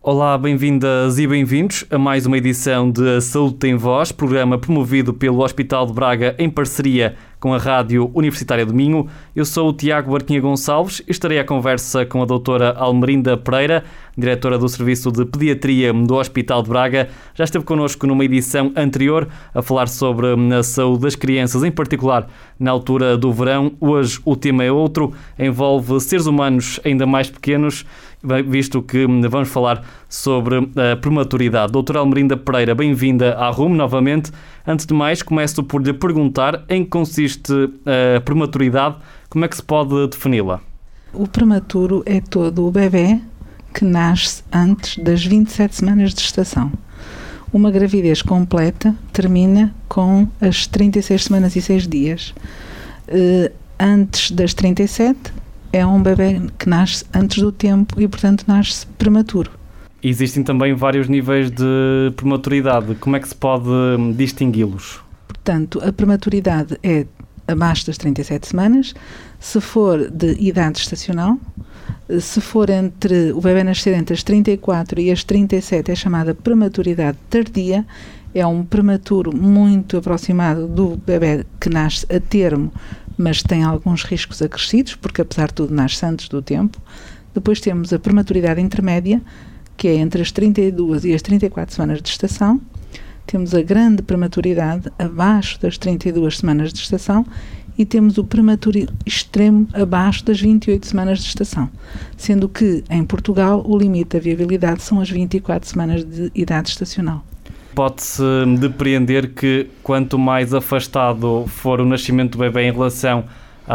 Olá, bem-vindas e bem-vindos a mais uma edição de A Saúde Tem Voz, programa promovido pelo Hospital de Braga em parceria com a Rádio Universitária do Minho. Eu sou o Tiago Barquinha Gonçalves e estarei à conversa com a doutora Almerinda Pereira, diretora do Serviço de Pediatria do Hospital de Braga. Já esteve connosco numa edição anterior a falar sobre a saúde das crianças, em particular na altura do verão. Hoje o tema é outro, envolve seres humanos ainda mais pequenos, visto que vamos falar sobre a prematuridade. Doutora Almerinda Pereira, bem-vinda à RUM novamente. Antes de mais, começo por lhe perguntar em que consiste a prematuridade, como é que se pode defini-la? O prematuro é todo o bebê que nasce antes das 27 semanas de gestação. Uma gravidez completa termina com as 36 semanas e 6 dias. Antes das 37 é um bebê que nasce antes do tempo e, portanto, nasce prematuro. Existem também vários níveis de prematuridade. Como é que se pode distingui-los? Portanto, a prematuridade é abaixo das 37 semanas, se for de idade estacional. Se for entre o bebê nascer entre as 34 e as 37 é chamada prematuridade tardia, é um prematuro muito aproximado do bebê que nasce a termo, mas tem alguns riscos acrescidos, porque apesar de tudo nasce antes do tempo. Depois temos a prematuridade intermédia, que é entre as 32 e as 34 semanas de gestação. Temos a grande prematuridade abaixo das 32 semanas de gestação e temos o prematuro extremo abaixo das 28 semanas de gestação, sendo que em Portugal o limite da viabilidade são as 24 semanas de idade estacional. Pode-se depreender que quanto mais afastado for o nascimento do bebê em relação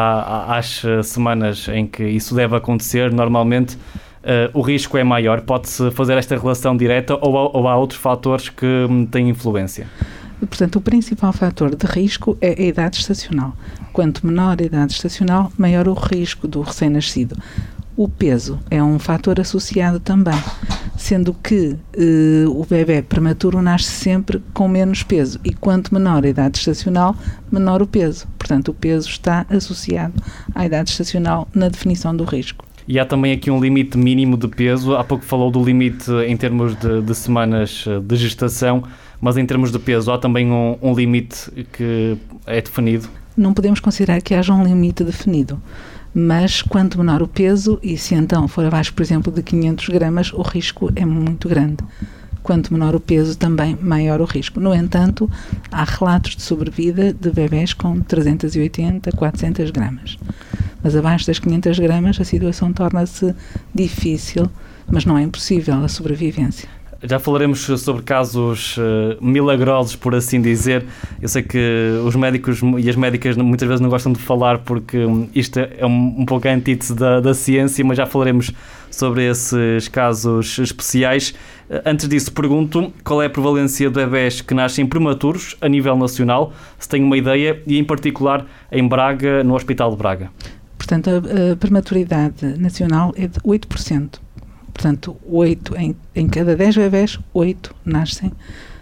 às semanas em que isso deve acontecer, normalmente o risco é maior. Pode-se fazer esta relação direta ou há outros fatores que têm influência? Portanto, o principal fator de risco é a idade estacional. Quanto menor a idade estacional, maior o risco do recém-nascido. O peso é um fator associado também, sendo que o bebê prematuro nasce sempre com menos peso e quanto menor a idade estacional, menor o peso. Portanto, o peso está associado à idade estacional na definição do risco. E há também aqui um limite mínimo de peso. Há pouco falou do limite em termos de semanas de gestação, mas em termos de peso há também um limite que é definido? Não podemos considerar que haja um limite definido, mas quanto menor o peso, e se então for abaixo, por exemplo, de 500 gramas, o risco é muito grande. Quanto menor o peso, também maior o risco. No entanto, há relatos de sobrevida de bebés com 380, 400 gramas. Mas abaixo das 500 gramas a situação torna-se difícil, mas não é impossível a sobrevivência. Já falaremos sobre casos milagrosos, por assim dizer. Eu sei que os médicos e as médicas muitas vezes não gostam de falar porque isto é um pouco a antítese da ciência, mas já falaremos sobre esses casos especiais. Antes disso, pergunto qual é a prevalência de bebés que nascem prematuros a nível nacional, se tem uma ideia, e em particular em Braga, no Hospital de Braga. Portanto, a prematuridade nacional é de 8%. Portanto, 8 em cada 10 bebés, 8 nascem.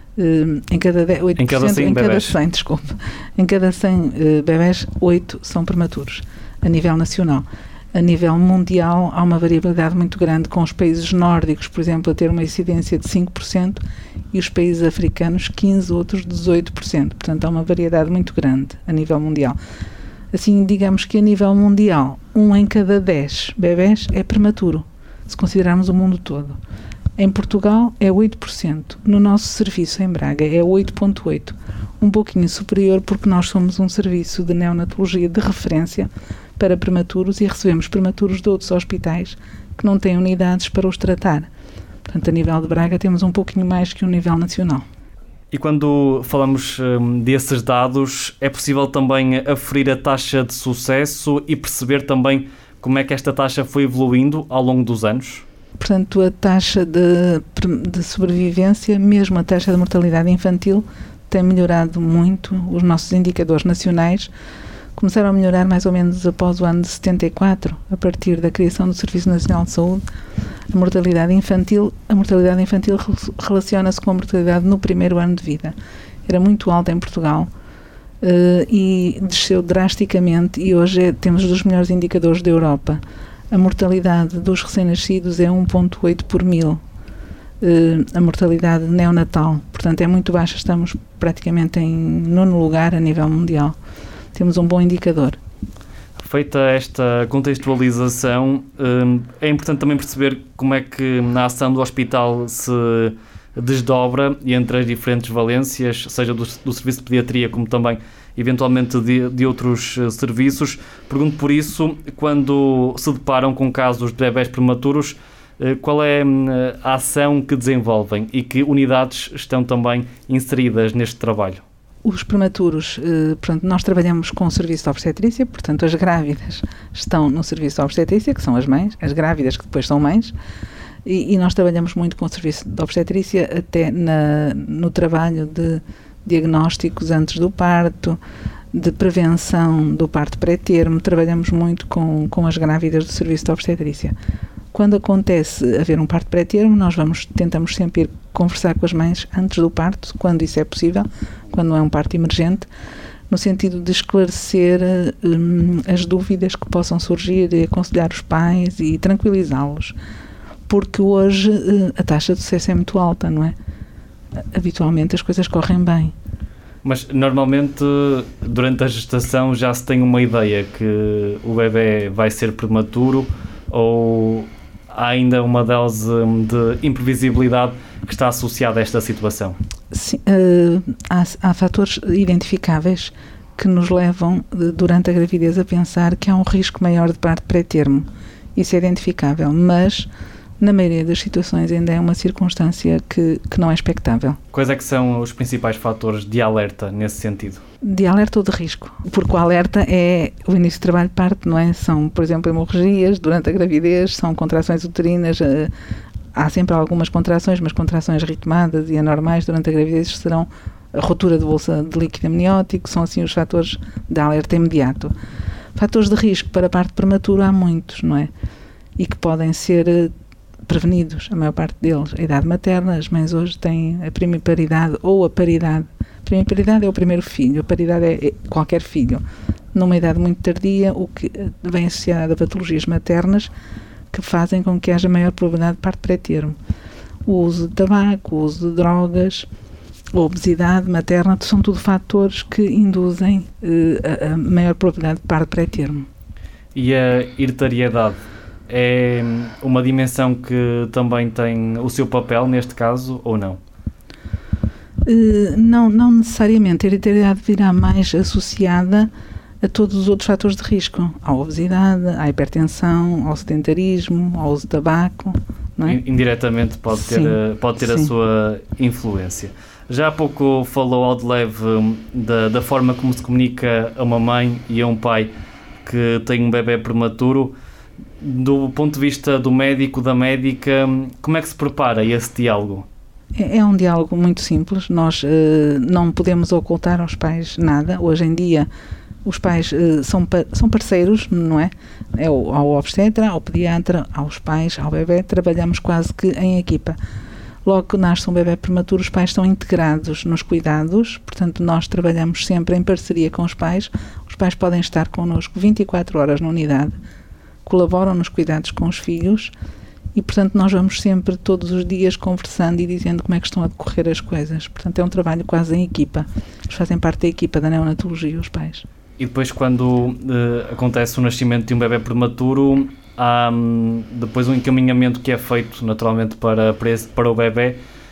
Em cada 8%, em cada 100, desculpe. Em cada 100 bebés, 8 são prematuros, a nível nacional. A nível mundial, há uma variabilidade muito grande, com os países nórdicos, por exemplo, a ter uma incidência de 5% e os países africanos, 15%, outros 18%. Portanto, há uma variedade muito grande a nível mundial. Assim, digamos que a nível mundial, 1 em cada 10 bebés é prematuro, se considerarmos o mundo todo. Em Portugal é 8%, no nosso serviço em Braga é 8,8%, um pouquinho superior porque nós somos um serviço de neonatologia de referência para prematuros e recebemos prematuros de outros hospitais que não têm unidades para os tratar. Portanto, a nível de Braga temos um pouquinho mais que o nível nacional. E quando falamos desses dados, é possível também aferir a taxa de sucesso e perceber também como é que esta taxa foi evoluindo ao longo dos anos? Portanto, a taxa de sobrevivência, mesmo a taxa de mortalidade infantil, tem melhorado muito. Os nossos indicadores nacionais começaram a melhorar mais ou menos após o ano de 74, a partir da criação do Serviço Nacional de Saúde. A mortalidade infantil relaciona-se com a mortalidade no primeiro ano de vida. Era muito alta em Portugal e desceu drasticamente e hoje temos um dos melhores indicadores da Europa. A mortalidade dos recém-nascidos é 1,8 por mil. a mortalidade neonatal, portanto é muito baixa, estamos praticamente em 9º lugar a nível mundial. Temos um bom indicador. Feita esta contextualização, é importante também perceber como é que a ação do hospital se desdobra entre as diferentes valências, seja do serviço de pediatria como também eventualmente de outros serviços. Pergunto por isso, quando se deparam com casos de bebés prematuros, qual é a ação que desenvolvem e que unidades estão também inseridas neste trabalho? Os prematuros, portanto, nós trabalhamos com o serviço de obstetrícia, portanto, as grávidas estão no serviço de obstetrícia, que são as mães, as grávidas que depois são mães, e nós trabalhamos muito com o serviço de obstetrícia até no trabalho de diagnósticos antes do parto, de prevenção do parto pré-termo, trabalhamos muito com as grávidas do serviço de obstetrícia. Quando acontece haver um parto pré-termo, nós tentamos sempre ir conversar com as mães antes do parto, quando isso é possível, quando não é um parto emergente, no sentido de esclarecer as dúvidas que possam surgir e aconselhar os pais e tranquilizá-los. Porque hoje a taxa de sucesso é muito alta, não é? Habitualmente as coisas correm bem. Mas normalmente durante a gestação já se tem uma ideia que o bebê vai ser prematuro, ou há ainda uma dose de imprevisibilidade que está associada a esta situação? Sim, há fatores identificáveis que nos levam durante a gravidez a pensar que há um risco maior de parto pré-termo. Isso é identificável, mas na maioria das situações ainda é uma circunstância que não é expectável. Quais é que são os principais fatores de alerta nesse sentido? De alerta ou de risco? Porque o alerta é o início do trabalho de parto, não é? São, por exemplo, hemorragias durante a gravidez, são contrações uterinas, há sempre algumas contrações, mas contrações ritmadas e anormais durante a gravidez serão a ruptura de bolsa de líquido amniótico, são assim os fatores de alerta imediato. Fatores de risco para parto prematuro há muitos, não é? E que podem ser prevenidos, a maior parte deles. A idade materna, as mães hoje têm a primiparidade ou a paridade. A primiparidade é o primeiro filho, a paridade é qualquer filho. Numa idade muito tardia, o que vem associado a patologias maternas que fazem com que haja maior probabilidade de parto pré-termo. O uso de tabaco, o uso de drogas, a obesidade materna, são tudo fatores que induzem a maior probabilidade de parto pré-termo. E a hereditariedade é uma dimensão que também tem o seu papel neste caso, ou não? Não necessariamente. A hereditariedade virá mais associada a todos os outros fatores de risco, à obesidade, à hipertensão, ao sedentarismo, ao uso de tabaco, não é? Indiretamente pode ter a sua influência. Já há pouco falou ao de leve da forma como se comunica a uma mãe e a um pai que tem um bebê prematuro. Do ponto de vista do médico, da médica, como é que se prepara esse diálogo? É um diálogo muito simples. Nós não podemos ocultar aos pais nada. Hoje em dia os pais são parceiros, não é? Ao obstetra, ao pediatra, aos pais, ao bebê, trabalhamos quase que em equipa. Logo que nasce um bebê prematuro, os pais estão integrados nos cuidados, portanto nós trabalhamos sempre em parceria com os pais podem estar connosco 24 horas na unidade, colaboram nos cuidados com os filhos e, portanto, nós vamos sempre, todos os dias, conversando e dizendo como é que estão a decorrer as coisas. Portanto, é um trabalho quase em equipa. Eles fazem parte da equipa da neonatologia, os pais. E depois, quando acontece o nascimento de um bebê prematuro, há depois um encaminhamento que é feito, naturalmente, para o bebê.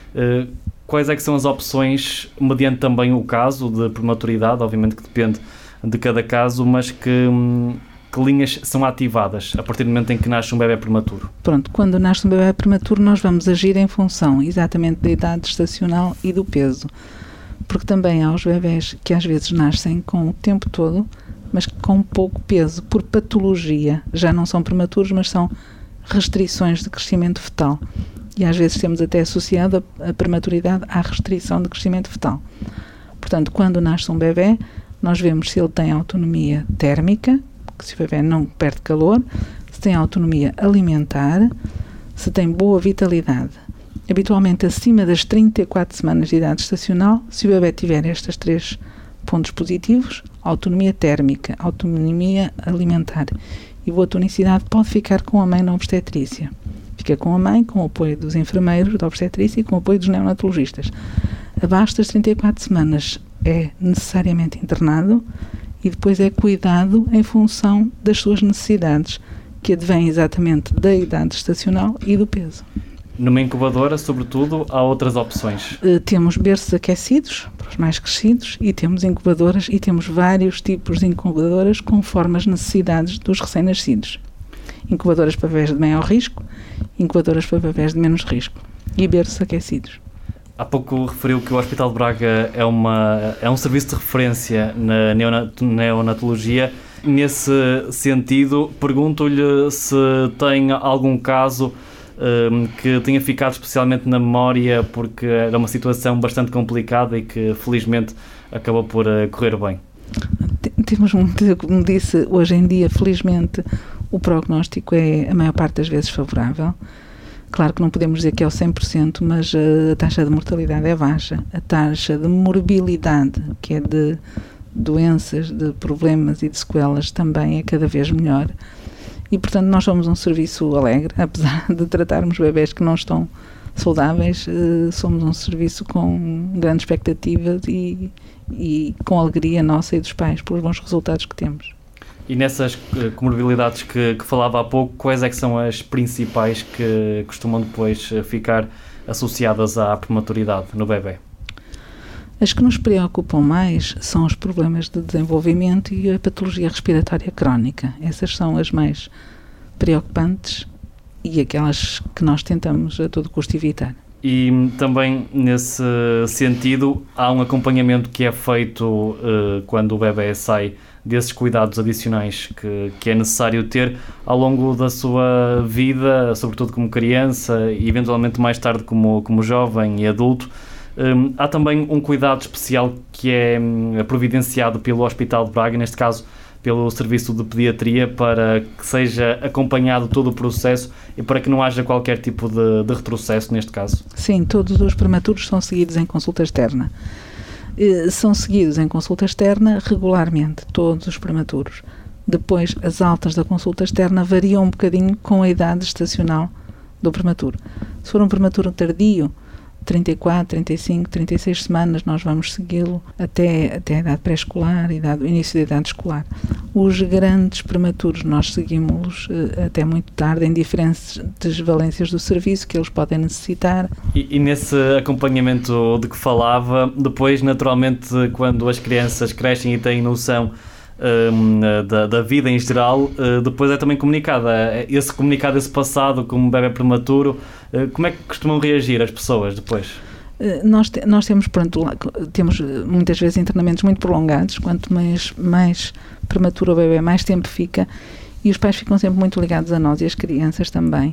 Quais é que são as opções, mediante também o caso de prematuridade, obviamente que depende de cada caso, mas que linhas são ativadas a partir do momento em que nasce um bebê prematuro? Pronto, quando nasce um bebê prematuro nós vamos agir em função exatamente da idade gestacional e do peso, porque também há os bebés que às vezes nascem com o tempo todo, mas com pouco peso, por patologia, já não são prematuros, mas são restrições de crescimento fetal, e às vezes temos até associado a prematuridade à restrição de crescimento fetal. Portanto, quando nasce um bebê, nós vemos se ele tem autonomia térmica, se o bebê não perde calor, se tem autonomia alimentar, se tem boa vitalidade. Habitualmente acima das 34 semanas de idade gestacional, se o bebê tiver estes 3 pontos positivos, autonomia térmica, autonomia alimentar e boa tonicidade, pode ficar com a mãe na obstetrícia. fica com a mãe, com o apoio dos enfermeiros, da obstetrícia e com o apoio dos neonatologistas. Abaixo das 34 semanas é necessariamente internado e depois é cuidado em função das suas necessidades, que advêm exatamente da idade gestacional e do peso. Numa incubadora, sobretudo, há outras opções? Temos berços aquecidos para os mais crescidos e temos incubadoras e temos vários tipos de incubadoras conforme as necessidades dos recém-nascidos. Incubadoras para bebés de maior risco, incubadoras para bebés de menos risco e berços aquecidos. Há pouco referiu que o Hospital de Braga é um serviço de referência na neonatologia. Nesse sentido, pergunto-lhe se tem algum caso que tenha ficado especialmente na memória porque era uma situação bastante complicada e que felizmente acabou por correr bem. Temos muito, como disse, hoje em dia, felizmente, o prognóstico é a maior parte das vezes favorável. Claro que não podemos dizer que é o 100%, mas a taxa de mortalidade é baixa. A taxa de morbilidade, que é de doenças, de problemas e de sequelas, também é cada vez melhor. E, portanto, nós somos um serviço alegre, apesar de tratarmos bebés que não estão saudáveis, somos um serviço com grande expectativa e com alegria nossa e dos pais pelos bons resultados que temos. E nessas comorbilidades que falava há pouco, quais é que são as principais que costumam depois ficar associadas à prematuridade no bebê? As que nos preocupam mais são os problemas de desenvolvimento e a patologia respiratória crónica. Essas são as mais preocupantes e aquelas que nós tentamos a todo custo evitar. E também, nesse sentido, há um acompanhamento que é feito quando o bebê sai desses cuidados adicionais que é necessário ter ao longo da sua vida, sobretudo como criança e eventualmente mais tarde como jovem e adulto. Há também um cuidado especial que é providenciado pelo Hospital de Braga, neste caso pelo Serviço de Pediatria, para que seja acompanhado todo o processo e para que não haja qualquer tipo de retrocesso neste caso. Sim, todos os prematuros são seguidos em consulta externa. São seguidos em consulta externa regularmente, todos os prematuros. Depois, as altas da consulta externa variam um bocadinho com a idade gestacional do prematuro. Se for um prematuro tardio, 34, 35, 36 semanas, nós vamos segui-lo até a idade pré-escolar, o início da idade escolar. Os grandes prematuros nós seguimos-los até muito tarde, em diferentes valências do serviço que eles podem necessitar. E nesse acompanhamento de que falava, depois, naturalmente, quando as crianças crescem e têm noção da vida em geral, depois é também comunicado esse passado como bebê prematuro. Como é que costumam reagir as pessoas depois? Nós temos muitas vezes internamentos muito prolongados. Quanto mais prematuro o bebê, mais tempo fica, e os pais ficam sempre muito ligados a nós e as crianças também.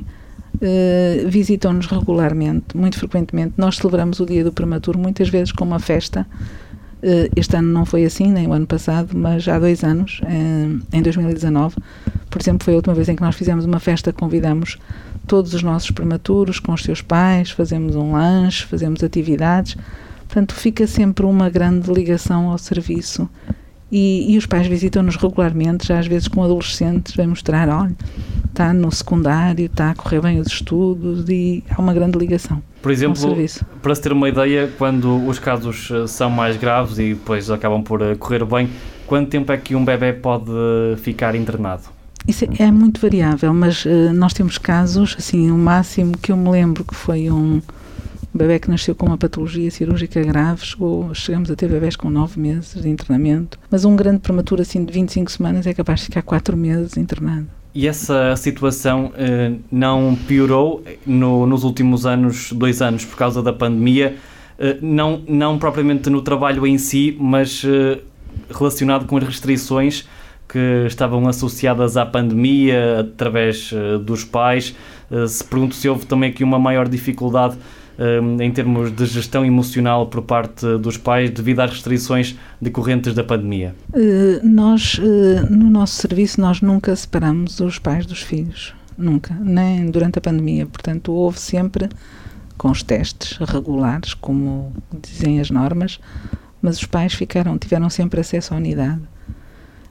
Visitam-nos regularmente, muito frequentemente. Nós celebramos o dia do prematuro muitas vezes com uma festa. Este ano não foi assim, nem o ano passado, mas há 2 anos, em 2019, por exemplo, foi a última vez em que nós fizemos uma festa. Convidamos todos os nossos prematuros com os seus pais, fazemos um lanche, fazemos atividades. Portanto, fica sempre uma grande ligação ao serviço e os pais visitam-nos regularmente, já às vezes com adolescentes, vem mostrar, olha, está no secundário, está a correr bem os estudos, e há uma grande ligação. Por exemplo, para se ter uma ideia, quando os casos são mais graves e depois acabam por correr bem, quanto tempo é que um bebê pode ficar internado? Isso é muito variável, mas nós temos casos, assim, o máximo que eu me lembro que foi um bebê que nasceu com uma patologia cirúrgica grave, chegamos a ter bebés com 9 meses de internamento, mas um grande prematuro assim de 25 semanas é capaz de ficar 4 meses internado. E essa situação não piorou nos últimos 2 anos por causa da pandemia, não propriamente no trabalho em si, mas relacionado com as restrições que estavam associadas à pandemia através dos pais? Se pergunto se houve também aqui uma maior dificuldade em termos de gestão emocional por parte dos pais devido às restrições decorrentes da pandemia? Nós, no nosso serviço, nós nunca separamos os pais dos filhos, nunca, nem durante a pandemia. Portanto, houve sempre com os testes regulares, como dizem as normas, mas os pais tiveram sempre acesso à unidade.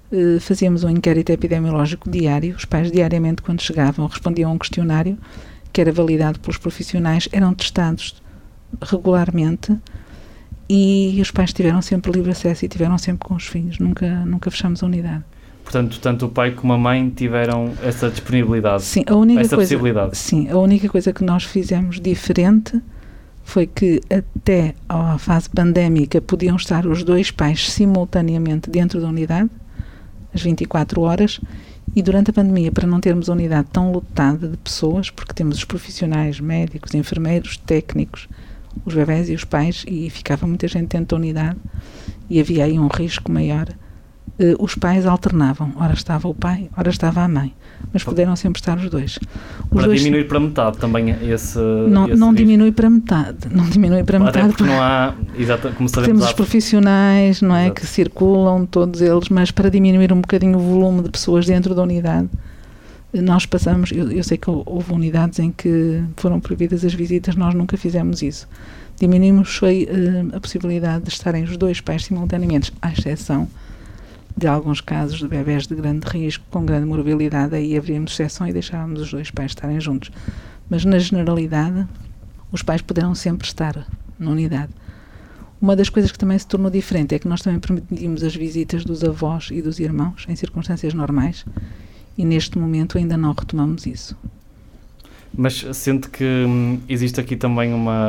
Fazíamos um inquérito epidemiológico diário, os pais diariamente, quando chegavam, respondiam a um questionário que era validado pelos profissionais, eram testados regularmente e os pais tiveram sempre livre acesso e tiveram sempre com os filhos, nunca fechamos a unidade. Portanto, tanto o pai como a mãe tiveram essa disponibilidade, sim, essa possibilidade. Sim, a única coisa que nós fizemos diferente foi que até à fase pandémica podiam estar os 2 pais simultaneamente dentro da unidade, às 24 horas, e durante a pandemia, para não termos a unidade tão lotada de pessoas, porque temos os profissionais, médicos, enfermeiros, técnicos, os bebés e os pais, e ficava muita gente dentro da unidade, e havia aí um risco maior, os pais alternavam, ora estava o pai, ora estava a mãe, mas puderam sempre estar os dois. Para diminuir para metade também esse não diminui para metade, não diminui para metade porque não há, como sabemos, temos os profissionais, não é, que circulam, todos eles, mas para diminuir um bocadinho o volume de pessoas dentro da unidade, nós passamos, eu sei que houve unidades em que foram proibidas as visitas, nós nunca fizemos isso. Diminuímos a possibilidade de estarem os 2 pais simultaneamente, à exceção de alguns casos de bebés de grande risco, com grande morbilidade, aí abríamos exceção e deixávamos os 2 pais estarem juntos. Mas, na generalidade, os pais poderão sempre estar na unidade. Uma das coisas que também se tornou diferente é que nós também permitimos as visitas dos avós e dos irmãos em circunstâncias normais e, neste momento, ainda não retomamos isso. Mas sente que existe aqui também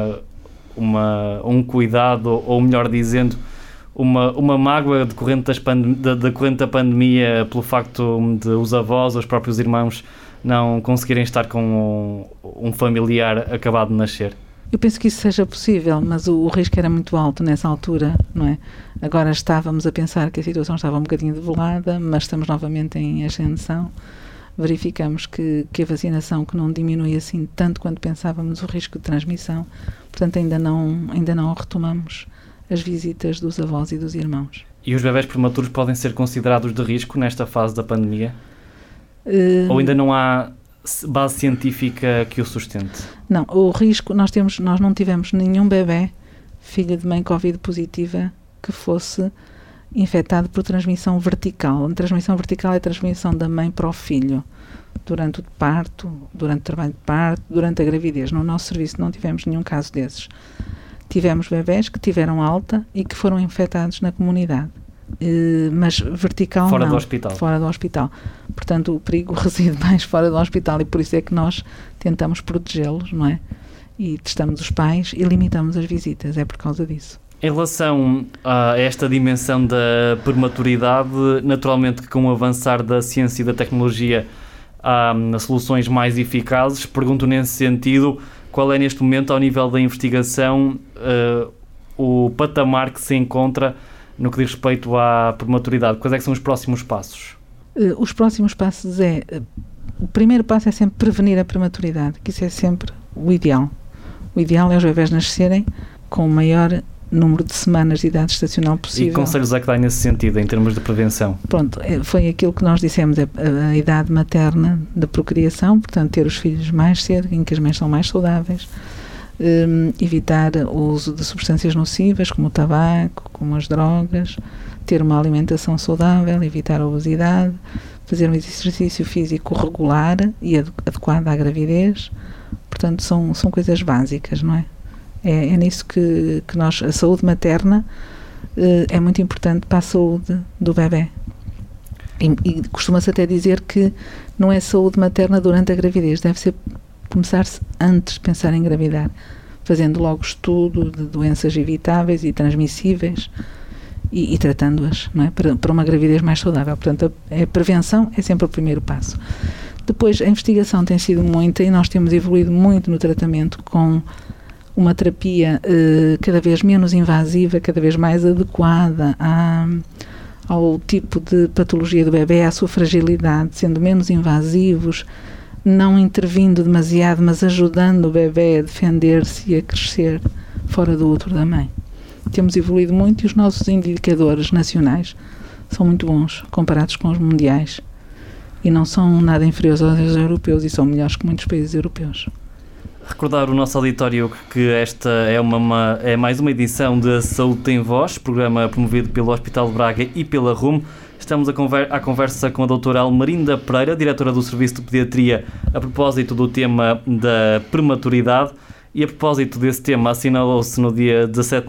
um cuidado, ou melhor dizendo, uma mágoa decorrente da pandemia pelo facto de os avós, os próprios irmãos, não conseguirem estar com um familiar acabado de nascer? Eu penso que isso seja possível, mas o risco era muito alto nessa altura, não é? Agora estávamos a pensar que a situação estava um bocadinho develada, mas estamos novamente em ascensão. Verificamos que a vacinação que não diminui assim tanto quanto pensávamos o risco de transmissão, portanto ainda não retomamos as visitas dos avós e dos irmãos. E os bebés prematuros podem ser considerados de risco nesta fase da pandemia? Ou ainda não há base científica que o sustente? Não, o risco, nós não tivemos nenhum bebé filho de mãe Covid positiva que fosse infectado por transmissão vertical. A transmissão vertical é a transmissão da mãe para o filho durante o parto, durante o trabalho de parto, durante a gravidez. No nosso serviço não tivemos nenhum caso desses. Tivemos bebés que tiveram alta e que foram infectados na comunidade, mas vertical fora não. Fora do hospital. Portanto, o perigo reside mais fora do hospital e por isso é que nós tentamos protegê-los, não é? E testamos os pais e limitamos as visitas, é por causa disso. Em relação a esta dimensão da prematuridade, naturalmente que com o avançar da ciência e da tecnologia há soluções mais eficazes. Pergunto nesse sentido, qual é neste momento, ao nível da investigação, o patamar que se encontra no que diz respeito à prematuridade? Quais é que são os próximos passos? Os próximos passos o primeiro passo é sempre prevenir a prematuridade, que isso é sempre o ideal. O ideal é os bebés nascerem com o maior número de semanas de idade estacional possível. E que conselhos é que dá nesse sentido, em termos de prevenção? Pronto, foi aquilo que nós dissemos, a idade materna da procriação, portanto, ter os filhos mais cedo, em que as mães são mais saudáveis, evitar o uso de substâncias nocivas, como o tabaco, como as drogas, ter uma alimentação saudável, evitar a obesidade, fazer um exercício físico regular e adequado à gravidez. Portanto, são coisas básicas, não é? É nisso que nós, a saúde materna é muito importante para a saúde do bebé. E costuma-se até dizer que não é saúde materna durante a gravidez, deve começar-se antes de pensar em engravidar, fazendo logo estudo de doenças evitáveis e transmissíveis e tratando-as, não é? Para uma gravidez mais saudável. Portanto, a prevenção é sempre o primeiro passo. Depois, a investigação tem sido muita e nós temos evoluído muito no tratamento com uma terapia cada vez menos invasiva, cada vez mais adequada ao tipo de patologia do bebê, à sua fragilidade, sendo menos invasivos, não intervindo demasiado, mas ajudando o bebê a defender-se e a crescer fora do útero da mãe. Temos evoluído muito e os nossos indicadores nacionais são muito bons, comparados com os mundiais, e não são nada inferiores aos europeus e são melhores que muitos países europeus. Recordar o nosso auditório que esta é mais uma edição de Saúde Tem Voz, programa promovido pelo Hospital de Braga e pela RUM, Estamos à conversa com a doutora Almerinda Pereira, diretora do Serviço de Pediatria, a propósito do tema da prematuridade. E a propósito desse tema, assinalou-se no dia 17 de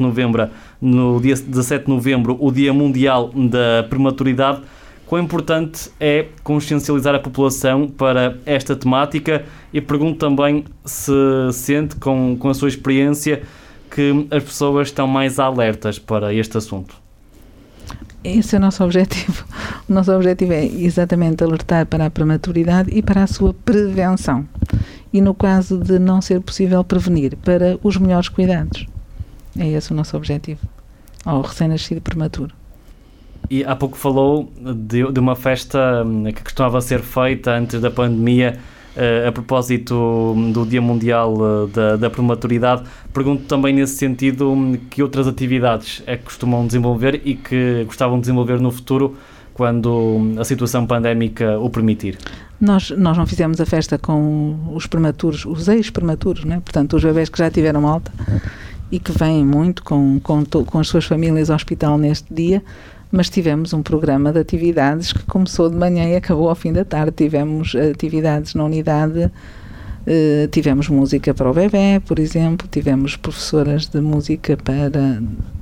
novembro, o Dia Mundial da Prematuridade. Quão importante é consciencializar a população para esta temática? E pergunto também se sente, com a sua experiência, que as pessoas estão mais alertas para este assunto. Esse é o nosso objetivo. O nosso objetivo é exatamente alertar para a prematuridade e para a sua prevenção. E no caso de não ser possível prevenir, para os melhores cuidados. É esse o nosso objetivo, ao recém-nascido prematuro. E há pouco falou de uma festa que costumava ser feita antes da pandemia, a propósito do Dia Mundial da Prematuridade. Pergunto também nesse sentido que outras atividades é que costumam desenvolver e que gostavam de desenvolver no futuro, quando a situação pandémica o permitir. Nós não fizemos a festa com os prematuros, os ex-prematuros, né? Portanto, os bebés que já tiveram alta e que vêm muito com as suas famílias ao hospital neste dia, mas tivemos um programa de atividades que começou de manhã e acabou ao fim da tarde. Tivemos atividades na unidade, tivemos música para o bebé, por exemplo, tivemos professoras de música para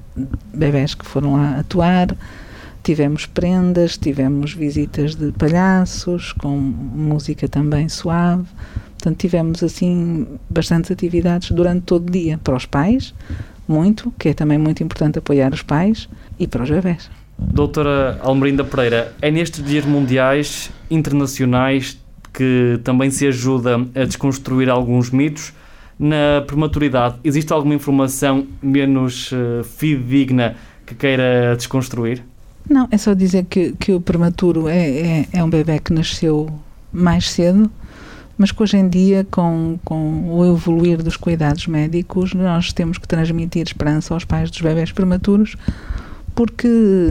bebés que foram lá atuar, tivemos prendas, tivemos visitas de palhaços, com música também suave. Portanto, tivemos assim bastantes atividades durante todo o dia, para os pais, muito, que é também muito importante apoiar os pais, e para os bebés. Doutora Almerinda Pereira, é nestes dias mundiais internacionais que também se ajuda a desconstruir alguns mitos. Na prematuridade, existe alguma informação menos fidedigna que queira desconstruir? Não, é só dizer que o prematuro é um bebé que nasceu mais cedo, mas que hoje em dia, com o evoluir dos cuidados médicos, nós temos que transmitir esperança aos pais dos bebés prematuros, porque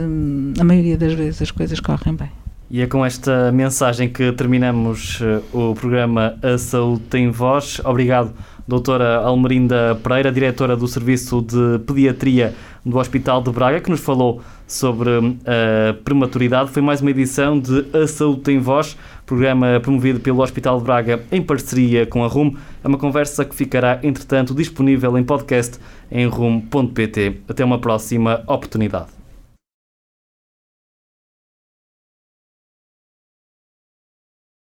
a maioria das vezes as coisas correm bem. E é com esta mensagem que terminamos o programa A Saúde Tem Voz. Obrigado, doutora Almerinda Pereira, diretora do Serviço de Pediatria do Hospital de Braga, que nos falou sobre a prematuridade. Foi mais uma edição de A Saúde Tem Voz, programa promovido pelo Hospital de Braga em parceria com a RUM. É uma conversa que ficará, entretanto, disponível em podcast em rum.pt. Até uma próxima oportunidade.